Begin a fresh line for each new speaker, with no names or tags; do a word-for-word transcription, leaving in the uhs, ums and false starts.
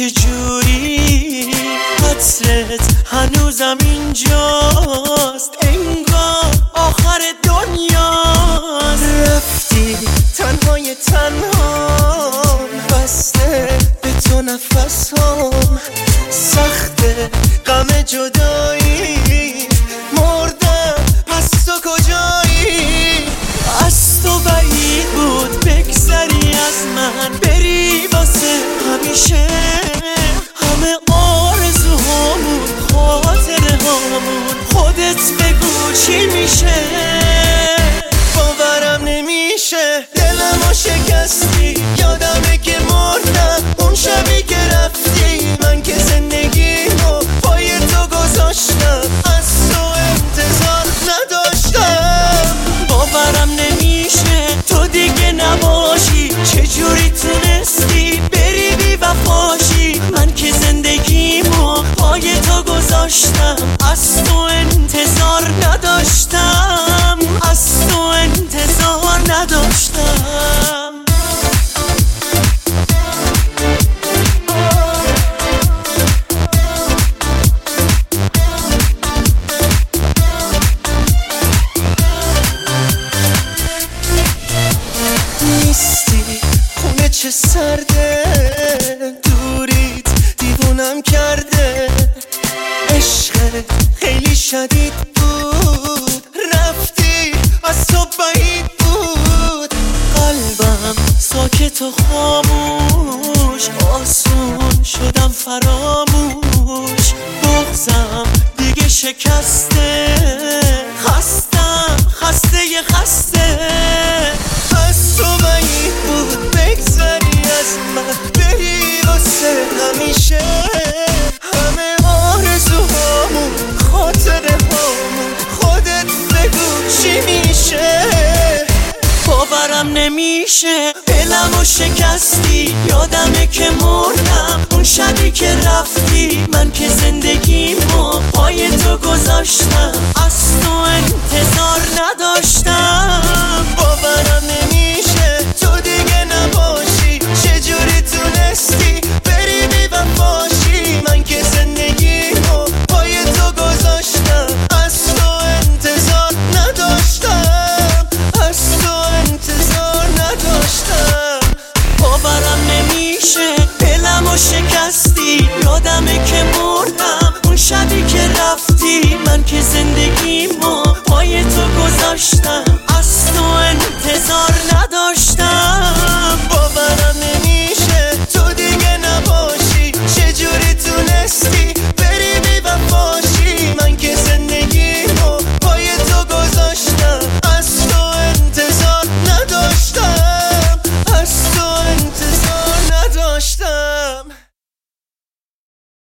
چجوری عطرت هنوزم اینجاست، انگار آخر دنیاست. رفتی تنهای تنها، بسته به تو نفسام، سخته غم جدایی، مردم پس تو کجایی؟ از تو بعید بود بگذری از من، بری واسه همیشه. همه آرزوهامون، خاطره هامون، خودت بگو چی میشه؟ باورم نمیشه دلمو شکستی، یادمه که مردم اون شبی که رفتی. من که زندگیمو پای تو گذاشتم، از تو انتظار نداشتم. باورم نمیشه تو دیگه نباشی، چجوری تونستی بری بی وفاشی؟ من که زندگیمو پای تو گذاشتم، از تو انتظار نداشتم، از تو انتظار نداشتم. نیستی خونه چه سرده، دوریت دیوونم کرده. عشقت خیلی شدید بود، رفتی از تو بعید بود. قلبم ساکت و خاموش، آسون شدم فراموش. بغضم دیگه شکسته، خستم خسته ی خسته. از تو بعید بود بگذری از من، بری واسه همیشه. همه آرزوهامون، خاطره هامون، خودت بگو چی میشه؟ باورم نمیشه دلمو شکستی، یادمه که مردم اون شبی که رفتی. من که زندگیمو پای تو گذاشتم، از تو انتظار نداشتم. باورم نمیشه تو دیگه نباشی، چجوری تونستی بری بی وفاشی؟ من که زندگیمو پای تو گذاشتم، از تو انتظار نداشتم، از تو انتظار نداشتم. باورم نمیشه دلمو شکستی، یادمه که مردم اون شبی که رفتی. من که زندگیمو پای تو گذاشتم،